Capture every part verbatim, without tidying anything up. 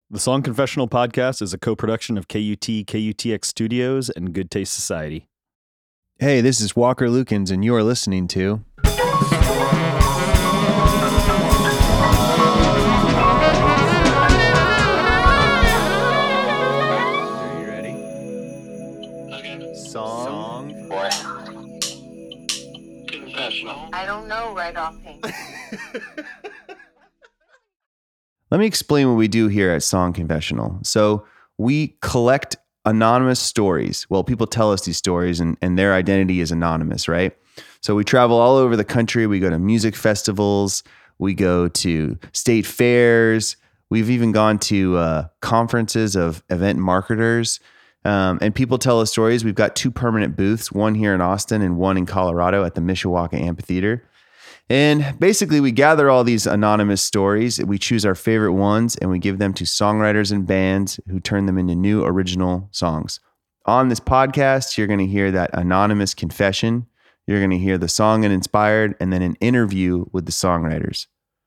The Song Confessional Podcast is a co-production of K U T, K U T X Studios, and Good Taste Society. Hey, this is Walker Lukens, and you are listening to... Are you ready? Okay. Song... What? Confessional. I don't know right offhand. Let me explain what we do here at Song Confessional. So we collect anonymous stories. Well, people tell us these stories and, and their identity is anonymous, right? So we travel all over the country. We go to music festivals. We go to state fairs. We've even gone to uh, conferences of event marketers. Um, and people tell us stories. We've got two permanent booths, one here in Austin and one in Colorado at the Mishawaka Amphitheater. And basically, we gather all these anonymous stories. We choose our favorite ones and we give them to songwriters and bands who turn them into new original songs. On this podcast, you're going to hear that anonymous confession. You're going to hear the song it inspired and then an interview with the songwriters.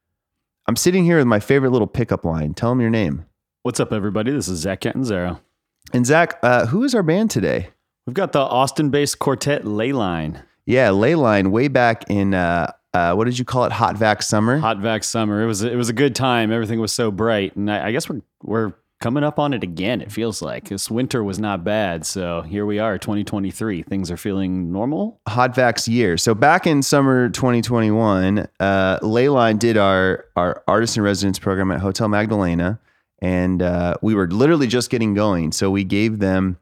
I'm sitting here with my favorite little pickup line. Tell them your name. What's up, everybody? This is Zach Catanzaro. And Zach, uh, who is our band today? We've got the Austin-based quartet Leyline. Yeah, Leyline, way back in... Uh, Uh, what did you call it? Hot Vac Summer? Hot Vac Summer. It was it was a good time. Everything was so bright, and I, I guess we're we're coming up on it again. It feels like this winter was not bad, so here we are, twenty twenty-three. Things are feeling normal. Hot Vac's year. So back in summer twenty twenty-one, uh, Leyline did our our artist in residence program at Hotel Magdalena, and uh, we were literally just getting going. So we gave them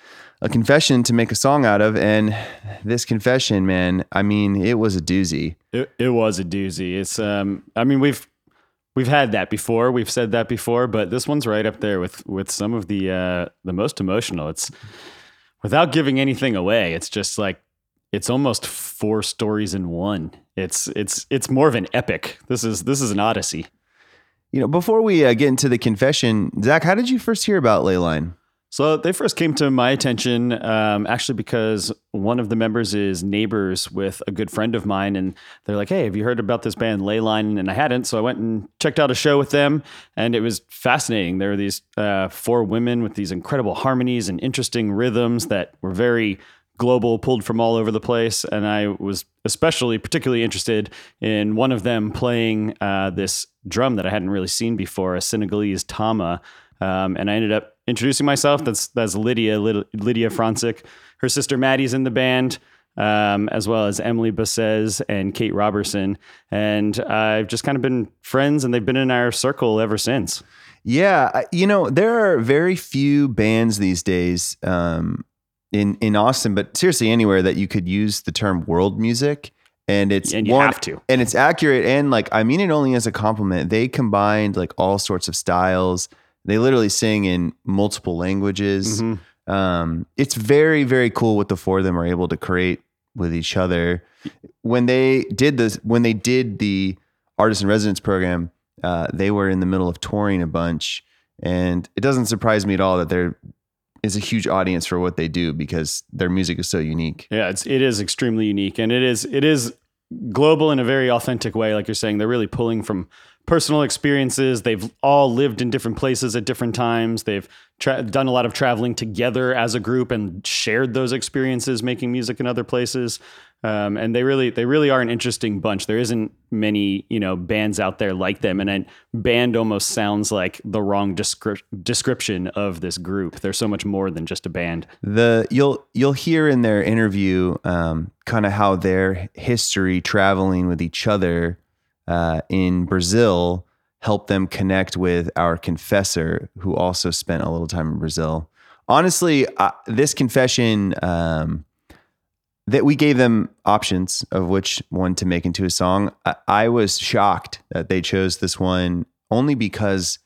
a confession to make a song out of, and this confession, man, I mean, it was a doozy. It, it was a doozy. It's, um, I mean, we've we've had that before. We've said that before, but this one's right up there with with some of the uh, the most emotional. It's without giving anything away. It's just like it's almost four stories in one. It's it's it's more of an epic. This is this is an odyssey. You know, before we uh, get into the confession, Zach, how did you first hear about Leyline? So they first came to my attention um, actually because one of the members is neighbors with a good friend of mine. And they're like, hey, have you heard about this band Leyline? And I hadn't. So I went and checked out a show with them. And it was fascinating. There were these uh, four women with these incredible harmonies and interesting rhythms that were very global, pulled from all over the place. And I was especially particularly interested in one of them playing uh, this drum that I hadn't really seen before, a Senegalese tama. Um, and I ended up introducing myself. That's that's Lydia, Lydia Francic. Her sister Maddie's in the band, um, as well as Emily Bassez and Kate Robertson. And I've just kind of been friends, and they've been in our circle ever since. Yeah, you know, there are very few bands these days um, in in Austin, but seriously anywhere that you could use the term world music. And it's and you one, have to. And it's accurate. And like, I mean it only as a compliment. They combined like all sorts of styles. They literally sing in multiple languages. Mm-hmm. Um, it's very, very cool what the four of them are able to create with each other. When they did this, when they did the artist in residence program, uh, they were in the middle of touring a bunch, and it doesn't surprise me at all that there is a huge audience for what they do because their music is so unique. Yeah, it's it is extremely unique, and it is it is global in a very authentic way. Like you're saying, they're really pulling from personal experiences. They've all lived in different places at different times. They've tra- done a lot of traveling together as a group and shared those experiences, making music in other places. Um, and they really, they really are an interesting bunch. There isn't many, you know, bands out there like them. And then band almost sounds like the wrong descri- description of this group. They're so much more than just a band. The you'll you'll hear in their interview um, kind of how their history traveling with each other Uh, in Brazil helped them connect with our confessor, who also spent a little time in Brazil. Honestly, uh, this confession, um, that we gave them options of which one to make into a song. I, I was shocked that they chose this one only because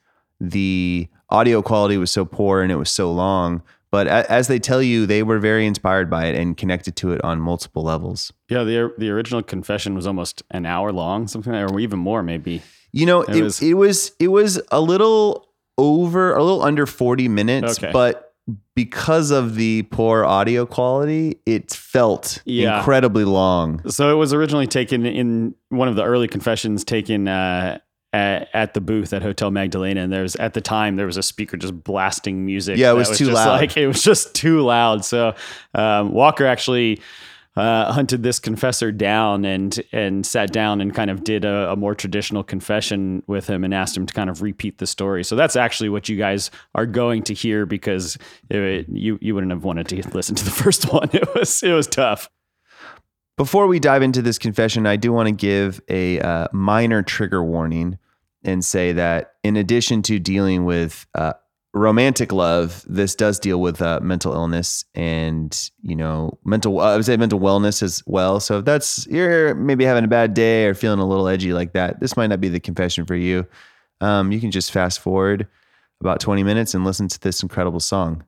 the audio quality was so poor and it was so long. But as they tell you, they were very inspired by it and connected to it on multiple levels. Yeah, the the original confession was almost an hour long, something like that, or even more, maybe. You know, it, it, was, was, it was it was a little over, a little under forty minutes, okay. But because of the poor audio quality, it felt yeah. incredibly long. So it was originally taken in one of the early confessions, taken uh, at, at the booth at Hotel Magdalena, and there's at the time there was a speaker just blasting music. Yeah, it that was too just loud. Like it was just too loud. So um, Walker actually uh, hunted this confessor down and and sat down and kind of did a, a more traditional confession with him and asked him to kind of repeat the story. So that's actually what you guys are going to hear, because it, you you wouldn't have wanted to listen to the first one. It was it was tough. Before we dive into this confession, I do want to give a uh, minor trigger warning and say that in addition to dealing with uh, romantic love, this does deal with uh, mental illness and, you know, mental, I would say mental wellness as well. So if that's, you're maybe having a bad day or feeling a little edgy like that, this might not be the confession for you. Um, you can just fast forward about twenty minutes and listen to this incredible song.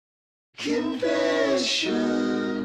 Confession.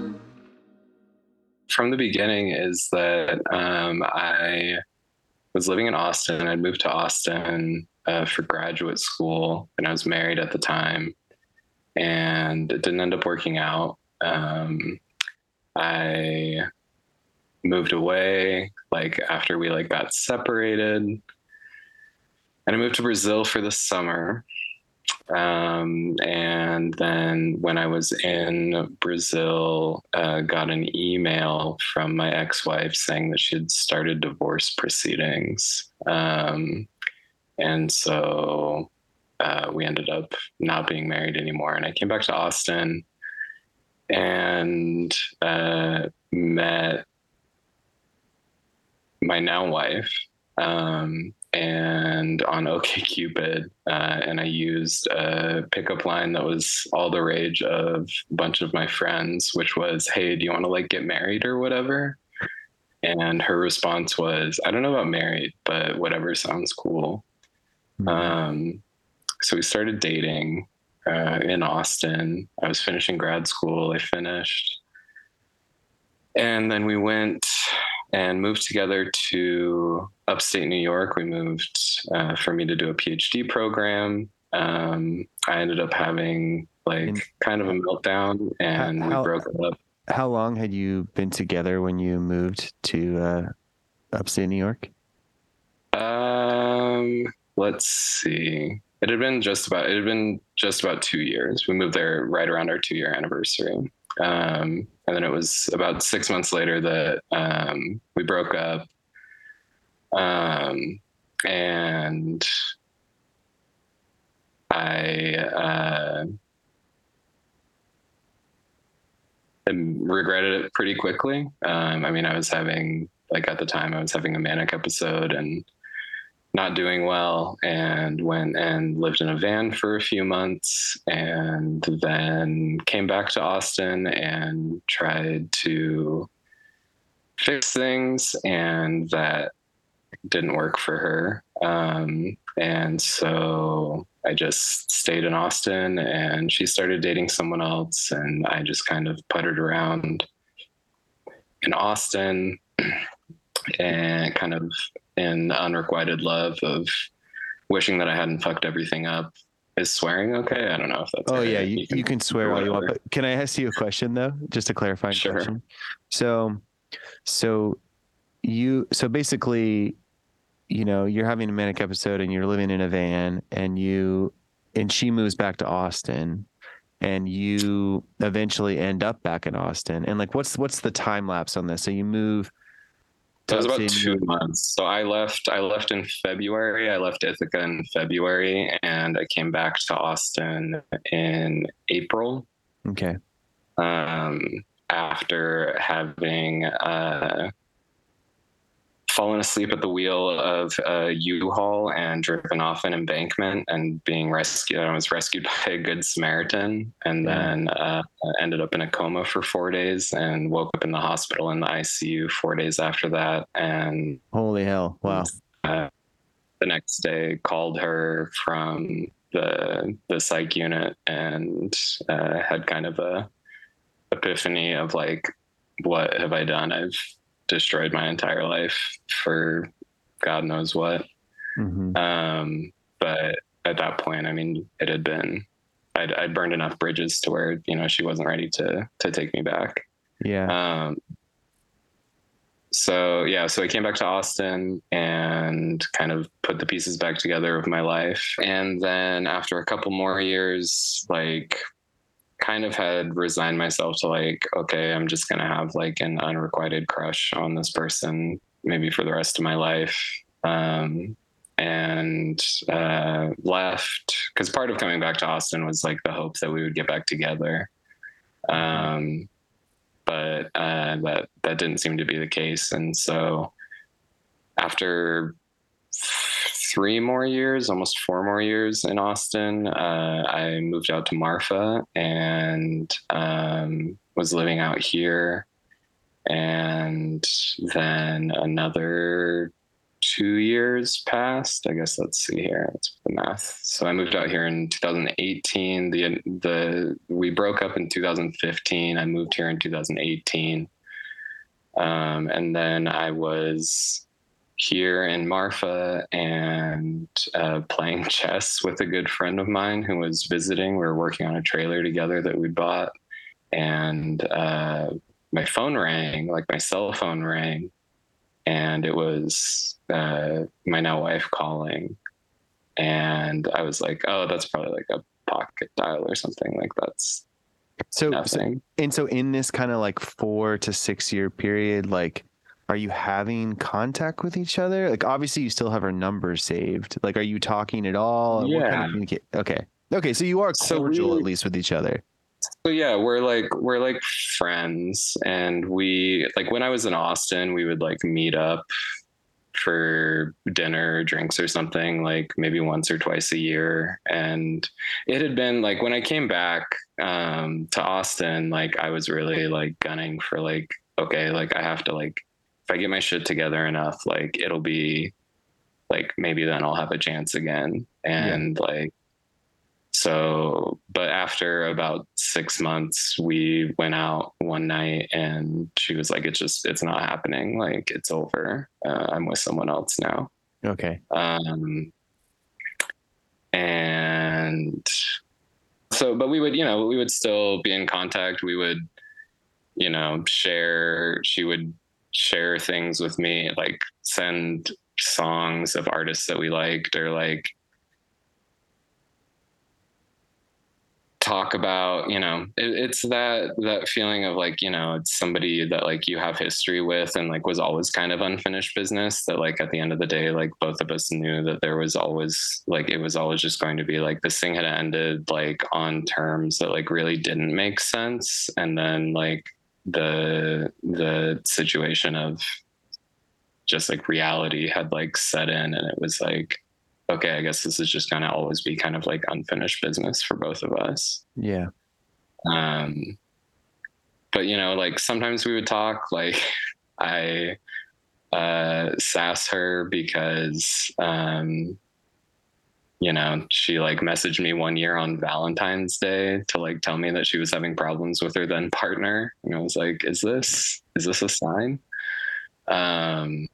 From the beginning is that um, I was living in Austin. I'd moved to Austin uh, for graduate school, and I was married at the time, and it didn't end up working out. Um, I moved away like after we like got separated, and I moved to Brazil for the summer. Um, and then when I was in Brazil, uh, got an email from my ex-wife saying that she had started divorce proceedings. Um, and so uh, we ended up not being married anymore. And I came back to Austin and uh, met my now wife. Um, and on OkCupid, uh, and I used a pickup line that was all the rage of a bunch of my friends, which was, "Hey, do you want to like get married or whatever?" And her response was, "I don't know about married, but whatever sounds cool." Mm-hmm. Um, so we started dating uh, in Austin. I was finishing grad school. I finished. And then we went and moved together to upstate New York. We moved uh, for me to do a PhD program. Um, I ended up having like and kind of a meltdown, and how, we broke up. How long had you been together when you moved to uh, upstate New York? Um, let's see. It had been just about, it had been just about two years. We moved there right around our two year anniversary. Um, and then it was about six months later that um, we broke up. Um, and I uh, regretted it pretty quickly. Um, I mean, I was having, like at the time, I was having a manic episode and not doing well, and went and lived in a van for a few months, and then came back to Austin and tried to fix things, and that didn't work for her. Um, and so I just stayed in Austin, and she started dating someone else, and I just kind of puttered around in Austin and kind of in unrequited love of wishing that I hadn't fucked everything up. Is swearing okay? I don't know if that's oh right. yeah, you, you can, you can swear all you want, but can I ask you a question though? Just a clarifying sure. question. So, so you, so basically, you know, you're having a manic episode and you're living in a van, and you, and she moves back to Austin, and you eventually end up back in Austin. And like, what's, what's the time lapse on this? So you move. It was about two months. So I left, I left in February. I left Ithaca in February, and I came back to Austin in April. Okay. Um, after having, uh, fallen asleep at the wheel of a U-Haul and driven off an embankment and being rescued. I was rescued by a good Samaritan, and yeah. then uh, ended up in a coma for four days and woke up in the hospital in the I C U four days after that. And holy hell. Wow. Uh, the next day called her from the, the psych unit and uh, had kind of a epiphany of like, what have I done? I've destroyed my entire life for God knows what. Mm-hmm. Um, but at that point, I mean, it had been, I'd, I'd burned enough bridges to where, you know, she wasn't ready to, to take me back. Yeah. Um, so yeah, so I came back to Austin and kind of put the pieces back together of my life. And then after a couple more years, like kind of had resigned myself to like, okay, I'm just going to have like an unrequited crush on this person, maybe for the rest of my life. Um, and uh, left because part of coming back to Austin was like the hope that we would get back together. Um, but uh, that that didn't seem to be the case. And so after three more years, almost four more years in Austin, uh, I moved out to Marfa and um, was living out here. And then another two years passed. I guess let's see here. Let's put the math. So I moved out here in two thousand eighteen. The the we broke up in two thousand fifteen. I moved here in two thousand eighteen. Um, and then I was here in Marfa and uh, playing chess with a good friend of mine who was visiting. We were working on a trailer together that we bought, and uh, my phone rang, like my cell phone rang, and it was uh, my now wife calling. And I was like, oh, that's probably like a pocket dial or something. Like that's So, nothing. and so in this kind of like four to six year period, like, are you having contact with each other? Like, obviously you still have her number saved. Like, are you talking at all? What kind Yeah. of communicate? Okay. Okay. So you are So cordial we- at least with each other. So yeah, we're like we're like friends, and we like when I was in Austin, we would like meet up for dinner, drinks or something, like maybe once or twice a year. And it had been like when I came back um to Austin, like I was really like gunning for like, okay, like I have to like if I get my shit together enough, like it'll be like maybe then I'll have a chance again. And yeah. like So, but after about six months, we went out one night and she was like, it's just, it's not happening. Like, it's over. Uh, I'm with someone else now. Okay. Um, and so, but we would, you know, we would still be in contact. We would, you know, share, she would share things with me, like send songs of artists that we liked, or like, talk about, you know, it, it's that that feeling of like, you know, it's somebody that like you have history with and like was always kind of unfinished business, that like at the end of the day, like both of us knew that there was always like it was always just going to be like this thing had ended like on terms that like really didn't make sense. And then like the the situation of just like reality had like set in, and it was like, okay, I guess this is just going to always be kind of like unfinished business for both of us. Yeah. Um, but you know, like sometimes we would talk, like I, uh, sass her because, um, you know, she like messaged me one year on Valentine's Day to like tell me that she was having problems with her then partner. And I was like, is this, is this a sign? Um,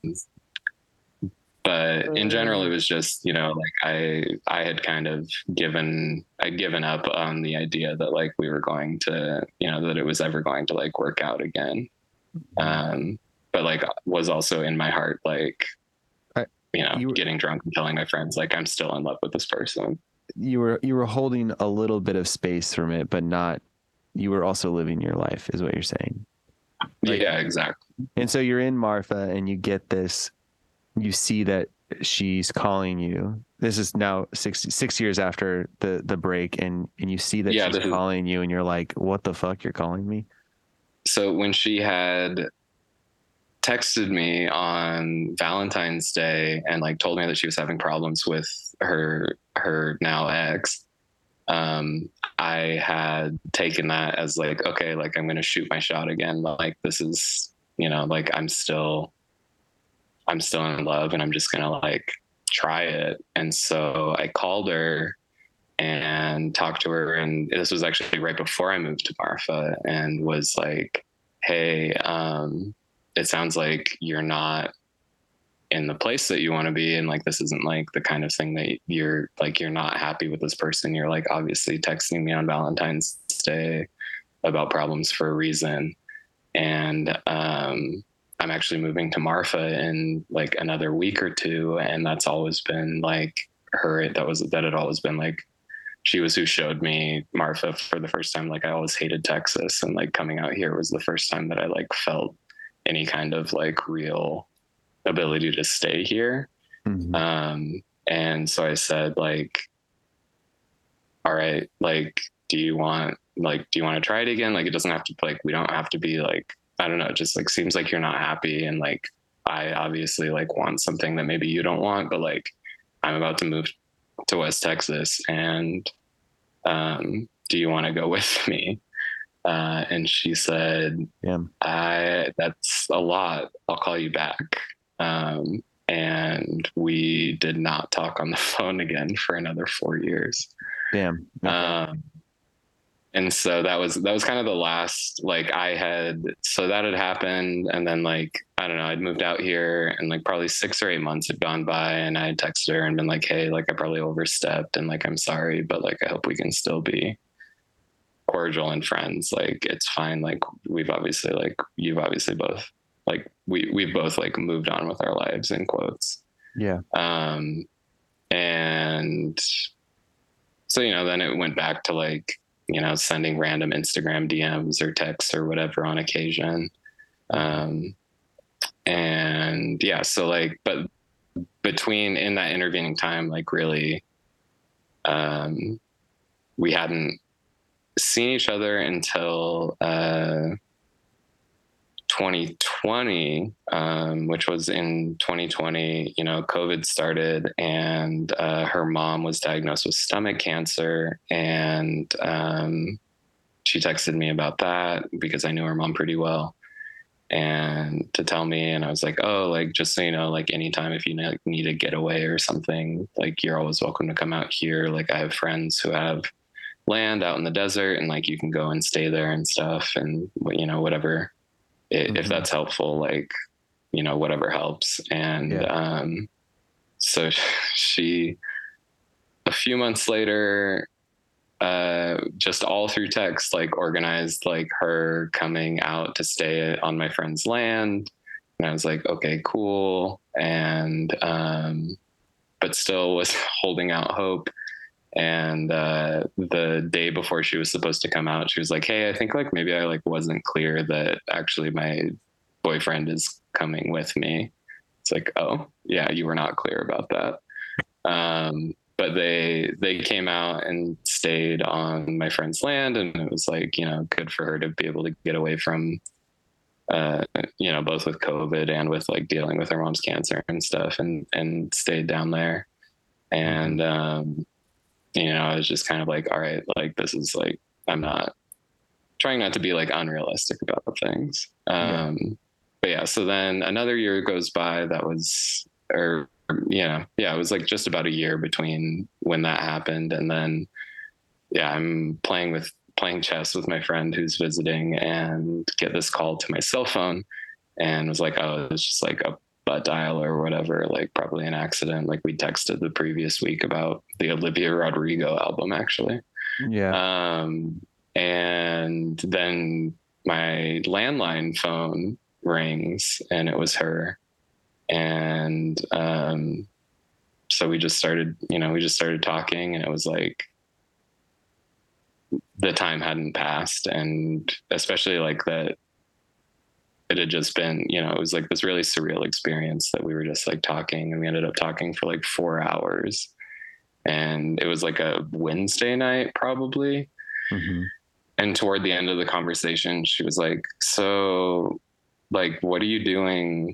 But in general, it was just, you know, like I, I had kind of given, I'd given up on the idea that like we were going to, you know, that it was ever going to like work out again. Um, but like was also in my heart, like, I, you know, you were, getting drunk and telling my friends, like, I'm still in love with this person. You were, you were holding a little bit of space from it, but not, you were also living your life is what you're saying. Like, yeah, exactly. And so you're in Marfa and you get this, you see that she's calling you. This is now six six years after the the break, and and you see that yeah, she's calling you, and you're like, "What the fuck? You're calling me?" So when she had texted me on Valentine's Day and like told me that she was having problems with her her now ex, um, I had taken that as like, okay, like I'm gonna shoot my shot again. Like this is, you know, like I'm still. I'm still in love and I'm just going to like try it. And so I called her and talked to her. And this was actually right before I moved to Marfa, and was like, hey, um, it sounds like you're not in the place that you want to be. And like, this isn't like the kind of thing that you're like, you're not happy with this person. You're like obviously texting me on Valentine's Day about problems for a reason. And, um, I'm actually moving to Marfa in like another week or two. And that's always been like her, that was, that had always been like, she was who showed me Marfa for the first time. Like I always hated Texas, and like coming out here was the first time that I like felt any kind of like real ability to stay here. Mm-hmm. Um, and so I said like, all right, like, do you want, like, do you want to try it again? Like, it doesn't have to, like, we don't have to be like, I don't know, it just like seems like you're not happy. And like, I obviously like want something that maybe you don't want, but like, I'm about to move to West Texas, and um, do you want to go with me? Uh, and she said, yeah, I, that's a lot. I'll call you back. Um, and we did not talk on the phone again for another four years. Damn. Okay. Um, and so that was, that was kind of the last, like I had, so that had happened. And then like, I don't know, I'd moved out here, and like probably six or eight months had gone by, and I had texted her and been like, hey, like I probably overstepped, and like, I'm sorry, but like, I hope we can still be cordial and friends. Like, it's fine. Like we've obviously like, you've obviously both, like we, we've both like moved on with our lives, in quotes. Yeah. Um, and so, you know, then it went back to like, you know, sending random Instagram D Ms or texts or whatever on occasion. Um, and yeah, so like, but between in that intervening time, like really, um, we hadn't seen each other until, uh, twenty twenty, um, which was in twenty twenty, you know, COVID started, and uh, her mom was diagnosed with stomach cancer. And um, she texted me about that because I knew her mom pretty well, and to tell me, and I was like, oh, like, just so you know, like anytime if you need a getaway or something, like you're always welcome to come out here. Like I have friends who have land out in the desert, and like you can go and stay there and stuff, and you know, whatever. Mm-hmm. If that's helpful, like, you know, whatever helps. And yeah. um, so she, a few months later, uh, just all through text, like organized like her coming out to stay on my friend's land. And I was like, okay, cool. And, um, but still was holding out hope. And uh, the day before she was supposed to come out, she was like, hey, I think like maybe I like wasn't clear that actually my boyfriend is coming with me. It's like, oh yeah, you were not clear about that. Um, but they, they came out and stayed on my friend's land. And it was like, you know, good for her to be able to get away from, uh, you know, both with COVID and with like dealing with her mom's cancer and stuff, and, and stayed down there. And, um, you know, I was just kind of like, all right, like, this is like, I'm not trying not to be like unrealistic about the things. Um, yeah. But yeah, so then another year goes by. That was, or, you know, yeah, it was like just about a year between when that happened. And then, yeah, I'm playing with, playing chess with my friend who's visiting, and get this call to my cell phone, and was like, oh, it's just like a butt dial or whatever, like probably an accident. Like we texted the previous week about the Olivia Rodrigo album, actually. Yeah. Um, and then my landline phone rings, and it was her. And um, so we just started, you know, we just started talking, and it was like the time hadn't passed. And especially like that, it had just been, you know, it was like this really surreal experience that we were just like talking, and we ended up talking for like four hours. And it was like a Wednesday night, probably. Mm-hmm. And toward the end of the conversation, she was like, so like, what are you doing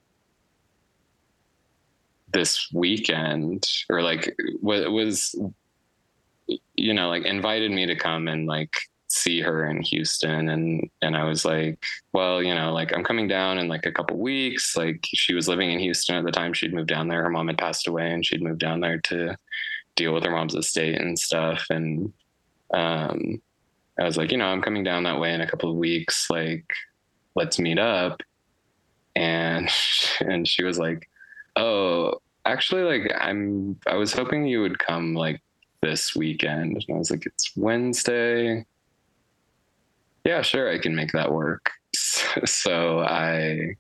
this weekend? Or like, what was, you know, like invited me to come and like see her in Houston. And, and I was like, well, you know, like I'm coming down in like a couple weeks. Like she was living in Houston at the time. She'd moved down there. Her mom had passed away, and she'd moved down there to deal with her mom's estate and stuff. And, um, I was like, you know, I'm coming down that way in a couple of weeks. Like, let's meet up. And, and she was like, oh, actually, like I'm, I was hoping you would come like this weekend. And I was like, it's Wednesday. Yeah, sure, I can make that work. So I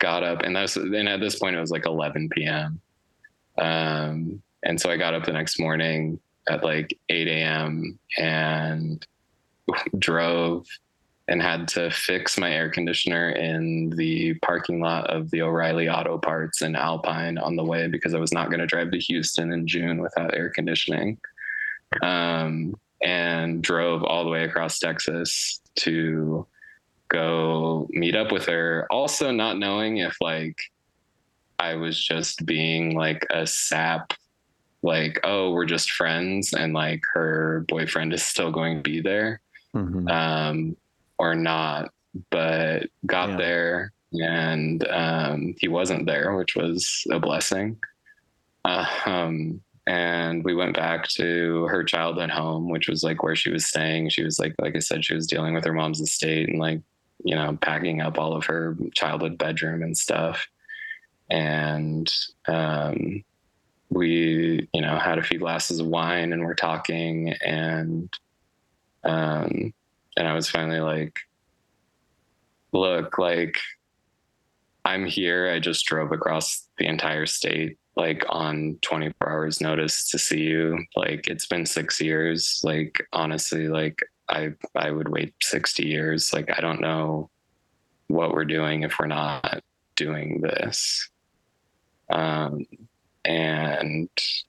got up, and that's and at this point it was like eleven p.m. Um, and so I got up the next morning at like eight a.m. and drove and had to fix my air conditioner in the parking lot of the O'Reilly Auto Parts in Alpine on the way, because I was not going to drive to Houston in June without air conditioning. Um, and drove all the way across Texas to go meet up with her. Also not knowing if like I was just being like a sap, like, oh, we're just friends and like her boyfriend is still going to be there. Mm-hmm. Um, or not, but got yeah. there and um, he wasn't there, which was a blessing. Uh, um, and we went back to her childhood home, which was like where she was staying. She was like, like I said, she was dealing with her mom's estate and like, you know, packing up all of her childhood bedroom and stuff. And um, we, you know, had a few glasses of wine and we're talking, and um, and I was finally like, look, like, I'm here. I just drove across the entire state, like on twenty-four hours notice to see you. Like, it's been six years. Like, honestly, like I, I would wait sixty years. Like, I don't know what we're doing if we're not doing this. Um, and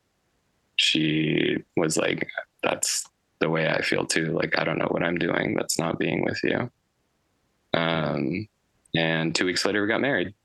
she was like, that's the way I feel too. Like, I don't know what I'm doing that's not being with you. Um, and two weeks later we got married.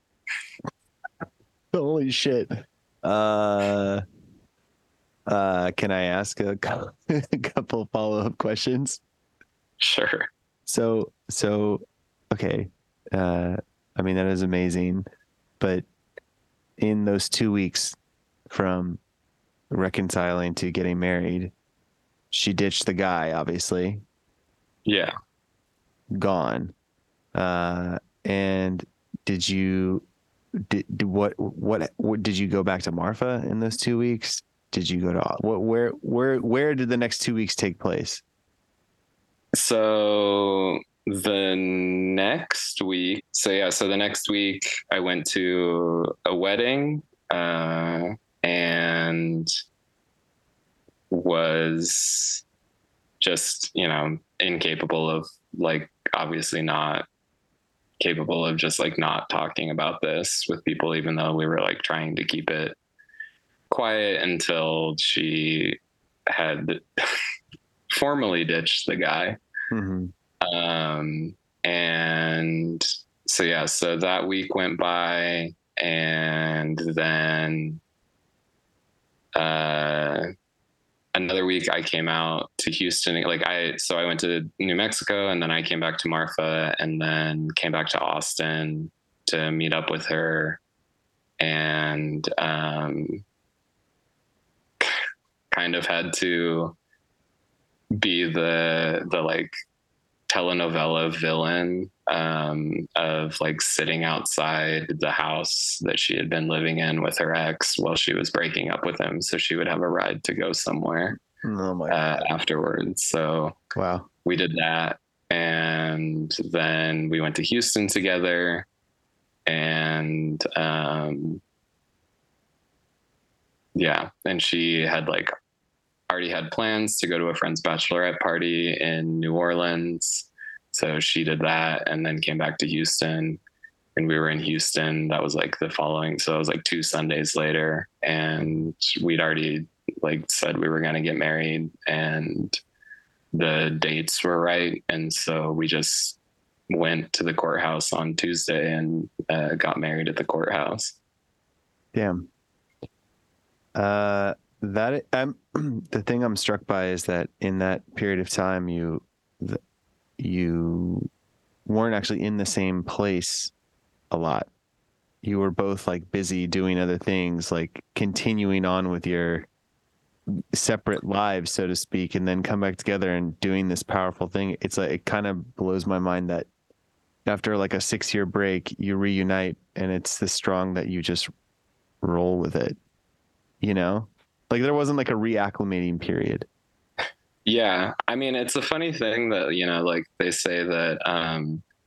Holy shit. Uh, uh, can I ask a couple, a couple follow-up questions? Sure. So, so, okay. Uh, I mean, that is amazing, but in those two weeks from reconciling to getting married, she ditched the guy, obviously. Yeah. Gone. Uh, and did you, did, did what, what, what, did you go back to Marfa in those two weeks? Did you go to, what, where, where, where did the next two weeks take place? So the next week, so yeah, so the next week I went to a wedding, uh, and was just, you know, incapable of, like, obviously not capable of just like not talking about this with people, even though we were like trying to keep it quiet, until she had formally ditched the guy. Mm-hmm. Um, and so, yeah, so that week went by, and then, uh, another week I came out to Houston. Like I, so I went to New Mexico, and then I came back to Marfa, and then came back to Austin to meet up with her, and, um, kind of had to be the, the like telenovela villain, um, of like sitting outside the house that she had been living in with her ex while she was breaking up with him, so she would have a ride to go somewhere oh my uh, afterwards. So wow, we did that, and then we went to Houston together, and um, yeah, and she had like already had plans to go to a friend's bachelorette party in New Orleans. So she did that, and then came back to Houston, and we were in Houston. That was like the following. So it was like two Sundays later, and we'd already like said we were going to get married, and the dates were right. And so we just went to the courthouse on Tuesday and uh, got married at the courthouse. Damn. Uh, that I'm the thing I'm struck by is that in that period of time, you the, you weren't actually in the same place a lot. You were both like busy doing other things, like continuing on with your separate lives, so to speak, and then come back together and doing this powerful thing. It's like, it kind of blows my mind that after like a six year break, you reunite, and it's this strong that you just roll with it, you know? Like there wasn't like a reacclimating period. Yeah. I mean, it's a funny thing that, you know, like they say that, um,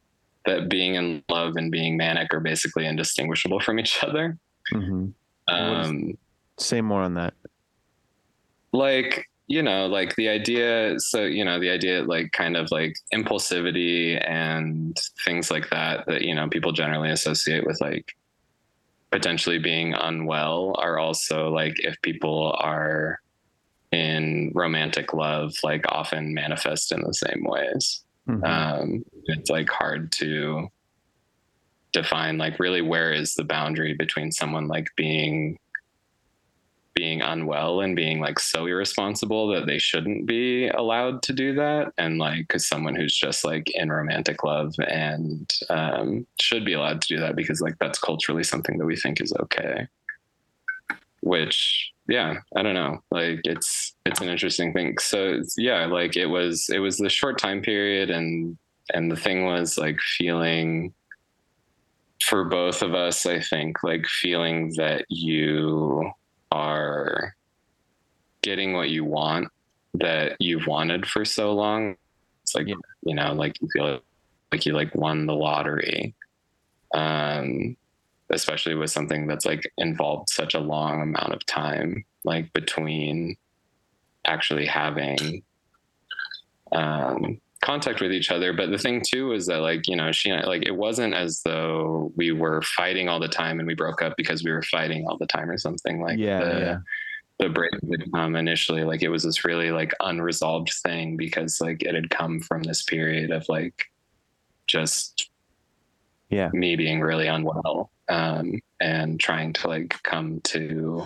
that being in love and being manic are basically indistinguishable from each other. Mm-hmm. Um, Say more on that. like, you know, like the idea, so, you know, the idea, like kind of like impulsivity and things like that, that, you know, people generally associate with like potentially being unwell are also like, if people are in romantic love, like often manifest in the same ways. Mm-hmm. Um, it's like hard to define, like really where is the boundary between someone like being being unwell and being like so irresponsible that they shouldn't be allowed to do that, and like cause someone who's just like in romantic love and um, should be allowed to do that because like that's culturally something that we think is okay. Which, yeah, I don't know, like it's it's an interesting thing. So yeah, like it was it was the short time period, and and the thing was like feeling for both of us, I think, like feeling that you are getting what you want, that you've wanted for so long. It's like, Yeah. you know, like you feel like you like won the lottery. Um, especially with something that's like involved such a long amount of time, like between actually having um, contact with each other. But the thing too is that like, you know, she and I, like, it wasn't as though we were fighting all the time and we broke up because we were fighting all the time or something. Like Yeah, the, yeah. the break had come initially, like it was this really like unresolved thing because like it had come from this period of like just Yeah. me being really unwell, um, and trying to like come to,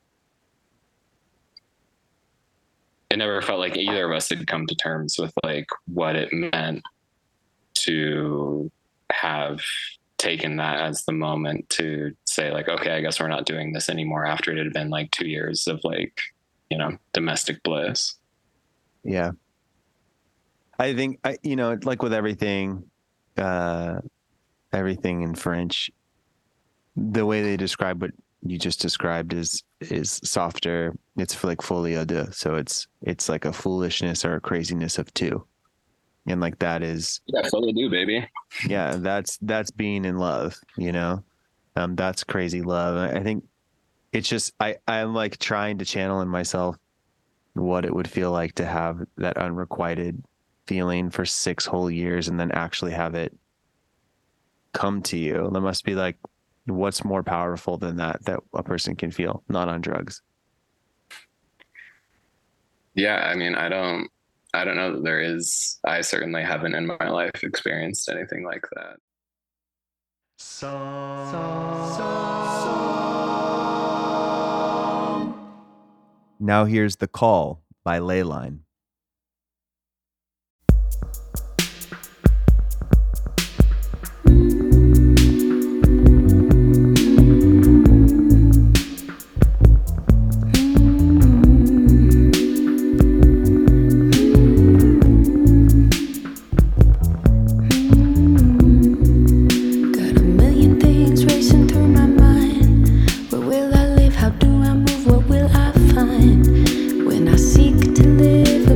it never felt like either of us had come to terms with like what it meant to have taken that as the moment to say like, okay, I guess we're not doing this anymore, after it had been like two years of like, you know, domestic bliss. Yeah. I think, I, you know, like with everything, uh, everything in French, the way they describe what you just described is, is softer. It's for like folie à deux. So it's, it's like a foolishness or a craziness of two. And like, that is, Yeah, so they do, baby. yeah, that's, that's being in love, you know? Um, that's crazy love. I think it's just, I, I'm like trying to channel in myself what it would feel like to have that unrequited feeling for six whole years and then actually have it come to you. That must be like, what's more powerful than that, that a person can feel not on drugs? Yeah. I mean, I don't, I don't know that there is, I certainly haven't in my life experienced anything like that. Song. Now here's The Call by Leyline. Got a million things racing through my mind. Where will I live? How do I move? What will I find? When I seek to live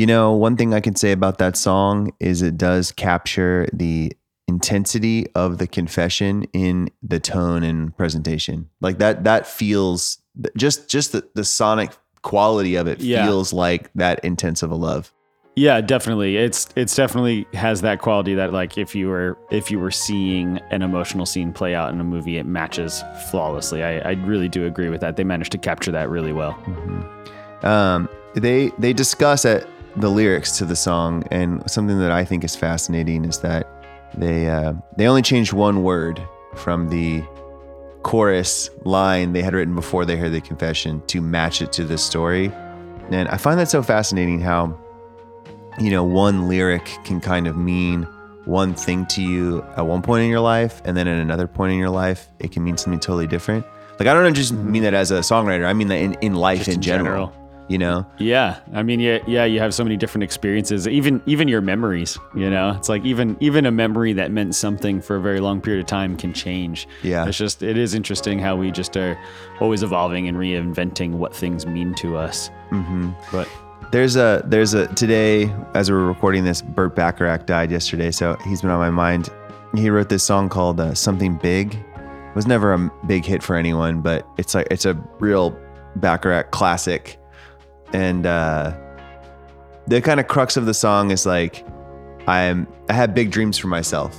You know, one thing I can say about that song is it does capture the intensity of the confession in the tone and presentation. Like that, that feels just, just the, the sonic quality of it Yeah. feels like that intense of a love. Yeah, definitely. It's it's definitely has that quality that like if you were if you were seeing an emotional scene play out in a movie, it matches flawlessly. I, I really do agree with that. They managed to capture that really well. Mm-hmm. Um, they they discuss at the lyrics to the song, and something that I think is fascinating is that they uh, they only changed one word from the chorus line they had written before they heard the confession to match it to the story. And I find that so fascinating how, you know, one lyric can kind of mean one thing to you at one point in your life, and then at another point in your life, it can mean something totally different. Like, I don't just mean that as a songwriter. I mean that in, in life in, in general, general. you know? Yeah, I mean, yeah, yeah. You have so many different experiences. Even even your memories. You know, it's like even even a memory that meant something for a very long period of time can change. Yeah. It's just it is interesting how we just are always evolving and reinventing what things mean to us. Mm-hmm. But There's a, there's a, today, as we're recording this, Burt Bacharach died yesterday, so he's been on my mind. He wrote this song called uh, Something Big. It was never a big hit for anyone, but it's like, it's a real Bacharach classic. And uh, the kind of crux of the song is like, I'm, I have big dreams for myself.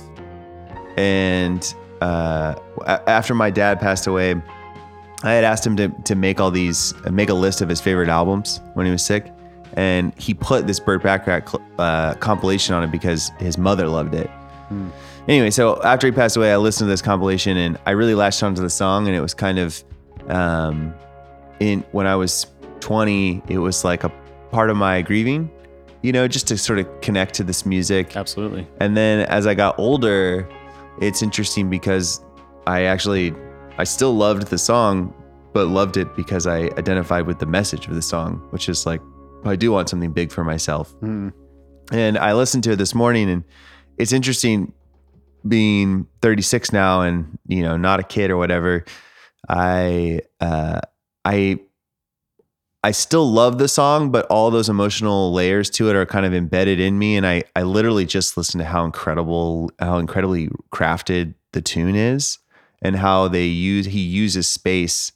And uh, a- after my dad passed away, I had asked him to, to make all these, make a list of his favorite albums when he was sick. And he put this Burt Bacharach uh, compilation on it because his mother loved it. Hmm. Anyway, so after he passed away, I listened to this compilation and I really latched onto the song. And it was kind of, um, in when I was twenty, it was like a part of my grieving, you know, just to sort of connect to this music. absolutely. And then as I got older, it's interesting because I actually, I still loved the song, but loved it because I identified with the message of the song, which is like, I do want something big for myself. Mm. And I listened to it this morning, and it's interesting being thirty-six now and, you know, not a kid or whatever. I, uh, I, I still love the song, but all those emotional layers to it are kind of embedded in me. And I, I literally just listened to how incredible, how incredibly crafted the tune is and how they use, he uses space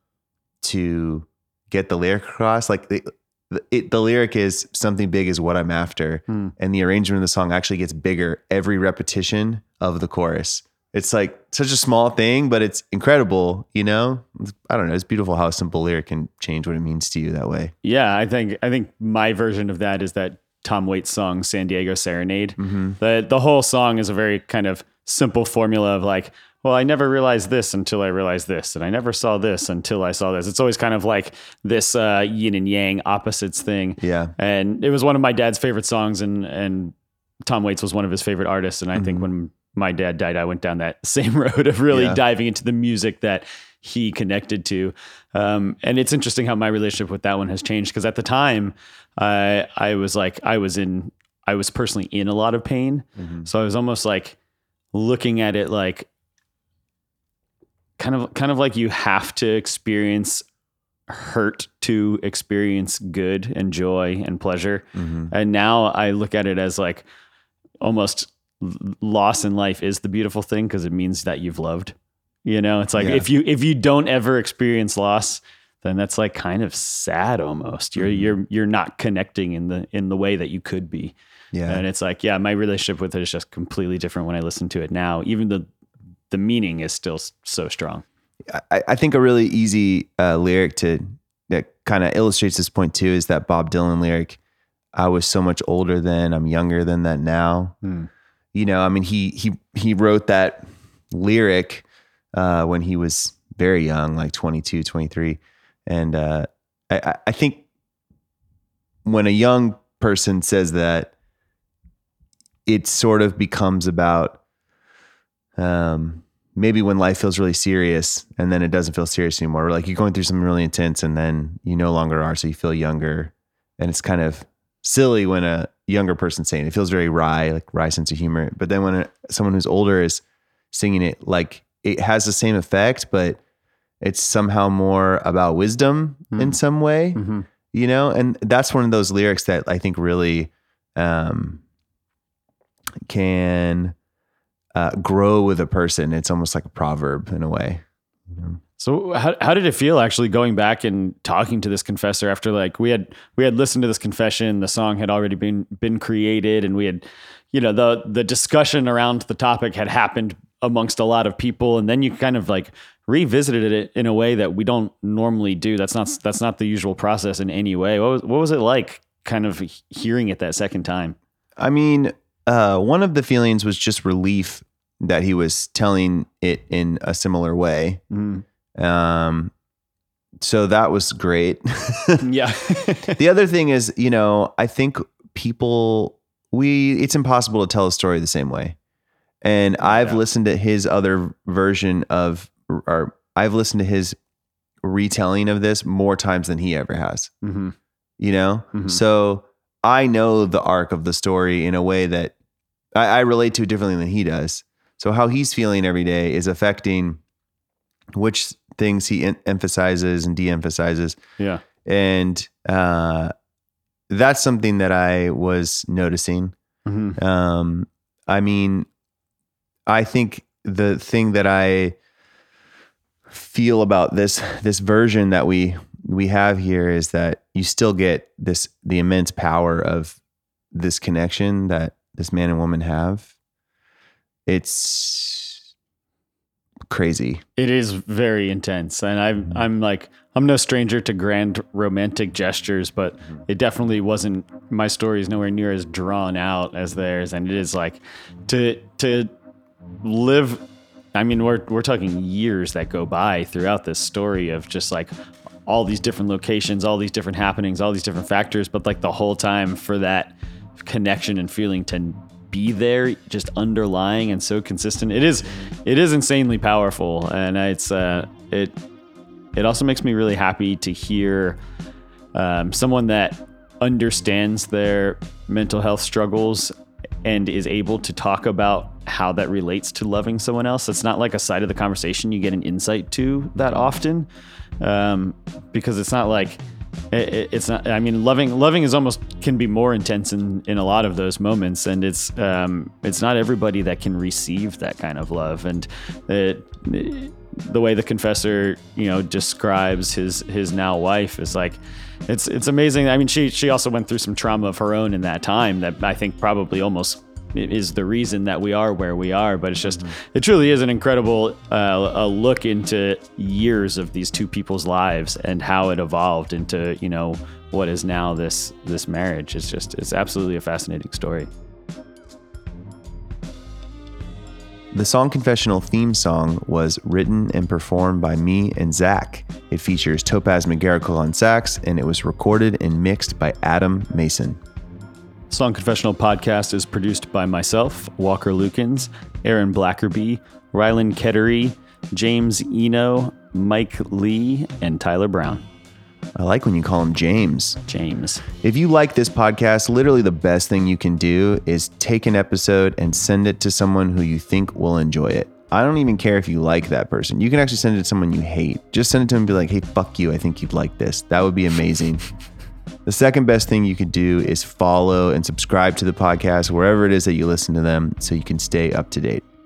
to get the lyric across. Like the, It, the lyric is something big is what I'm after. Hmm. And the arrangement of the song actually gets bigger every repetition of the chorus. It's like such a small thing, but it's incredible, you know? I don't know. It's beautiful how a simple lyric can change what it means to you that way. Yeah, I think I think my version of that is that Tom Waits song, San Diego Serenade. Mm-hmm. The the whole song is a very kind of simple formula of like, well, I never realized this until I realized this, and I never saw this until I saw this. It's always kind of like this uh, yin and yang opposites thing. Yeah. And it was one of my dad's favorite songs, and and Tom Waits was one of his favorite artists. And I mm-hmm. think when my dad died, I went down that same road of really yeah. diving into the music that he connected to. Um, and it's interesting how my relationship with that one has changed, because at the time, I I was like, I was in, I was personally in a lot of pain. Mm-hmm. So I was almost like looking at it like, kind of kind of like you have to experience hurt to experience good and joy and pleasure. Mm-hmm. And now I look at it as like almost loss in life is the beautiful thing, because it means that you've loved. You know, it's like yeah. if you if you don't ever experience loss, then that's like kind of sad almost. You're mm-hmm. you're you're not connecting in the in the way that you could be. Yeah. And it's like, yeah, my relationship with it is just completely different when I listen to it now. Even the the meaning is still so strong. I, I think a really easy uh, lyric to that kind of illustrates this point too is that Bob Dylan lyric, "I was so much older then, I'm younger than that now." Hmm. You know, I mean, he he he wrote that lyric uh, when he was very young, like twenty-two, twenty-three. And uh, I, I think when a young person says that, it sort of becomes about um, maybe when life feels really serious and then it doesn't feel serious anymore. Or like you're going through something really intense and then you no longer are, so you feel younger. And it's kind of silly when a younger person's saying it. It feels very wry, like wry sense of humor. But then when a, someone who's older is singing it, like it has the same effect, but it's somehow more about wisdom mm. in some way. Mm-hmm. you know, and that's one of those lyrics that I think really um, can uh, grow with a person. It's almost like a proverb in a way. So how how did it feel actually going back and talking to this confessor after like we had we had listened to this confession, the song had already been been created, and we had, you know, the the discussion around the topic had happened amongst a lot of people, and then you kind of like revisited it in a way that we don't normally do. That's not that's not the usual process in any way. What was what was it like kind of hearing it that second time? I mean, uh, one of the feelings was just relief that he was telling it in a similar way. Mm. Um, so that was great. Yeah. The other thing is, you know, I think people, we, it's impossible to tell a story the same way. And I've Yeah. listened to his other version of, or I've listened to his retelling of this more times than he ever has, Mm-hmm. you know? Mhm. So I know the arc of the story in a way that I, I relate to it differently than he does. So how he's feeling every day is affecting which things he en- emphasizes and de-emphasizes. Yeah. And uh, that's something that I was noticing. Mm-hmm. Um, I mean, I think the thing that I feel about this this version that we we have here is that you still get this the immense power of this connection that this man and woman have. It's crazy. It is very intense, and I'm I'm like I'm no stranger to grand romantic gestures, but it definitely wasn't. My story is nowhere near as drawn out as theirs, and it is like to to live. I mean, we're we're talking years that go by throughout this story of just like all these different locations, all these different happenings, all these different factors, but like the whole time for that connection and feeling to be there, just underlying and so consistent. It is, it is insanely powerful, and it's uh, it it also makes me really happy to hear um, someone that understands their mental health struggles and is able to talk about how that relates to loving someone else. It's not like a side of the conversation you get an insight to that often, um, because it's not like. It, it's not. I mean, loving loving is almost can be more intense in, in a lot of those moments, and it's um, it's not everybody that can receive that kind of love. And it, the way the confessor, you know, describes his his now wife is like, it's it's amazing. I mean, she she also went through some trauma of her own in that time that I think probably almost is the reason that we are where we are. But it's just, it truly is an incredible uh, a look into years of these two people's lives and how it evolved into, you know, what is now this this marriage. It's just, it's absolutely a fascinating story. The Song Confessional theme song was written and performed by me and Zach. It features Topaz McGarrigle on sax, and it was recorded and mixed by Adam Mason. Song Confessional podcast is produced by myself, Walker Lukens, Aaron Blackerby, Rylan Kettery, James Eno, Mike Lee, and Tyler Brown. I like when you call him James. James. If you like this podcast, literally the best thing you can do is take an episode and send it to someone who you think will enjoy it. I don't even care if you like that person. You can actually send it to someone you hate. Just send it to them and be like, hey, fuck you. I think you'd like this. That would be amazing. The second best thing you could do is follow and subscribe to the podcast wherever it is that you listen to them so you can stay up to date.